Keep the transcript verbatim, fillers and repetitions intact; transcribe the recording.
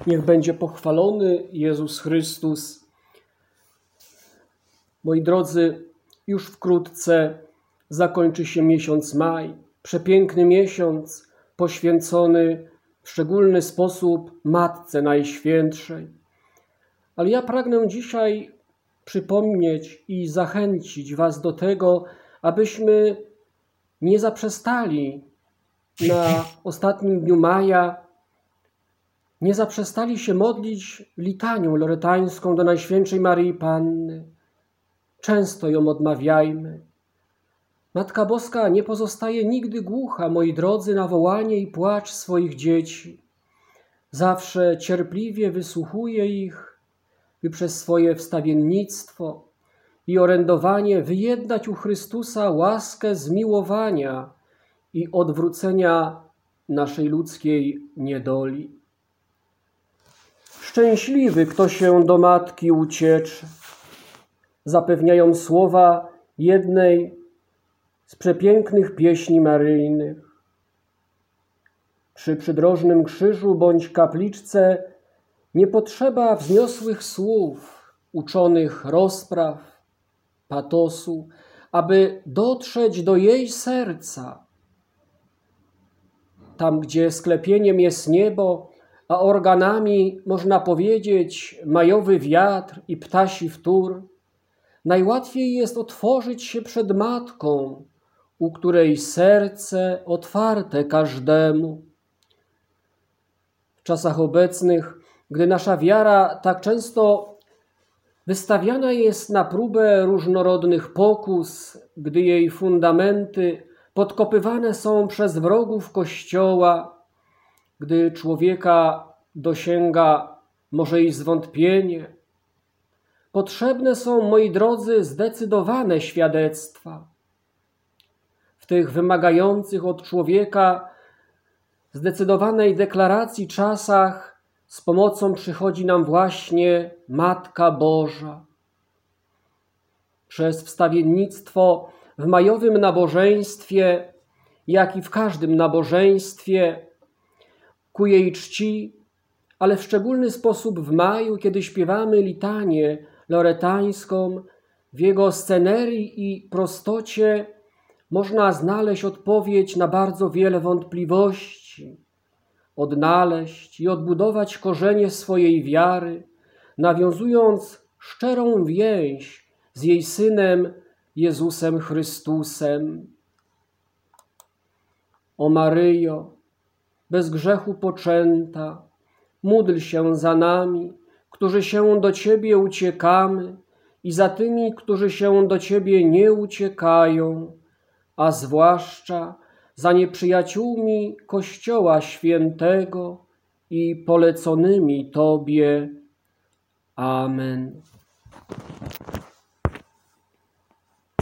Niech będzie pochwalony Jezus Chrystus. Moi drodzy, już wkrótce zakończy się miesiąc maj. Przepiękny miesiąc poświęcony w szczególny sposób Matce Najświętszej. Ale ja pragnę dzisiaj przypomnieć i zachęcić Was do tego, abyśmy nie zaprzestali na ostatnim dniu maja, nie zaprzestali się modlić litanią loretańską do Najświętszej Maryi Panny. Często ją odmawiajmy. Matka Boska nie pozostaje nigdy głucha, moi drodzy, na wołanie i płacz swoich dzieci. Zawsze cierpliwie wysłuchuje ich, by przez swoje wstawiennictwo i orędowanie wyjednać u Chrystusa łaskę zmiłowania i odwrócenia naszej ludzkiej niedoli. Szczęśliwy, kto się do Matki ucieczy, zapewniają słowa jednej z przepięknych pieśni maryjnych. Przy przydrożnym krzyżu bądź kapliczce nie potrzeba wzniosłych słów, uczonych rozpraw, patosu, aby dotrzeć do jej serca. Tam, gdzie sklepieniem jest niebo, a organami, można powiedzieć, majowy wiatr i ptasi wtór, najłatwiej jest otworzyć się przed Matką, u której serce otwarte każdemu. W czasach obecnych, gdy nasza wiara tak często wystawiana jest na próbę różnorodnych pokus, gdy jej fundamenty podkopywane są przez wrogów Kościoła, gdy człowieka dosięga może i zwątpienie, potrzebne są, moi drodzy, zdecydowane świadectwa. W tych wymagających od człowieka zdecydowanej deklaracji czasach z pomocą przychodzi nam właśnie Matka Boża. Przez wstawiennictwo w majowym nabożeństwie, jak i w każdym nabożeństwie, ku jej czci, ale w szczególny sposób w maju, kiedy śpiewamy litanię loretańską, w jego scenerii i prostocie można znaleźć odpowiedź na bardzo wiele wątpliwości, odnaleźć i odbudować korzenie swojej wiary, nawiązując szczerą więź z jej Synem Jezusem Chrystusem. O Maryjo, bez grzechu poczęta, módl się za nami, którzy się do Ciebie uciekamy, i za tymi, którzy się do Ciebie nie uciekają, a zwłaszcza za nieprzyjaciółmi Kościoła Świętego i poleconymi Tobie. Amen.